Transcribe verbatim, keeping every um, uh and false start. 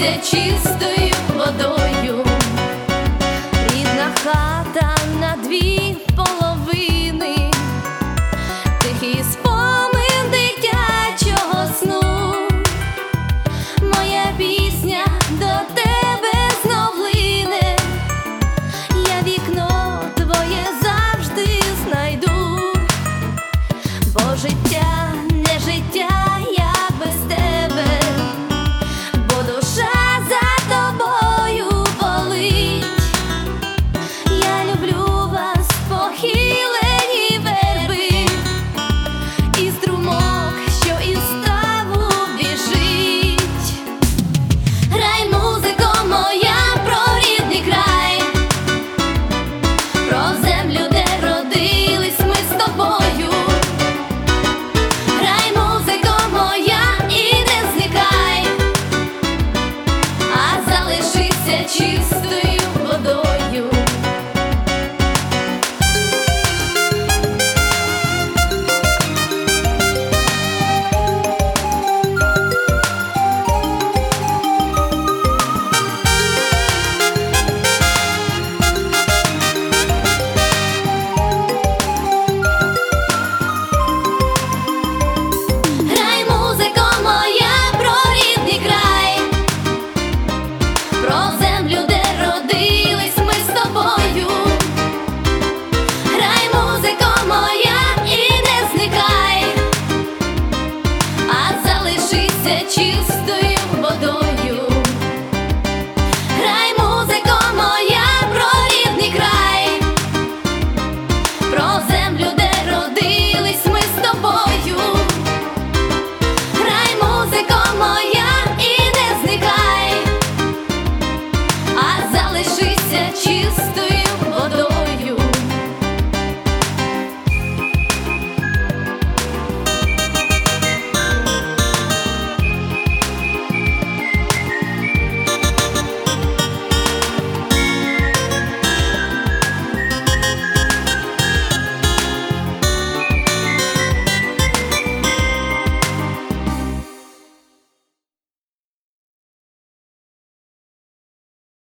залишися чистою водою. Рідна хата на дві половини, тихий спомин дитячого сну. Моя пісня до тебе знов лине, я вікно твоє завжди знайду, бо життя не життя, як без тебе, бо душа за тобою болить. Я люблю вас, похилені верби, і струмок, що із ставу біжить. Грай, музико моя, про рідний край, про землю, де родились ми з тобою. Грай, музико моя, і не зникай, а залишися чистою водою. Грай, музико моя, про рідний край, про землю, де родились ми з тобою. Грай, музико моя, і не зникай, а залишися чистою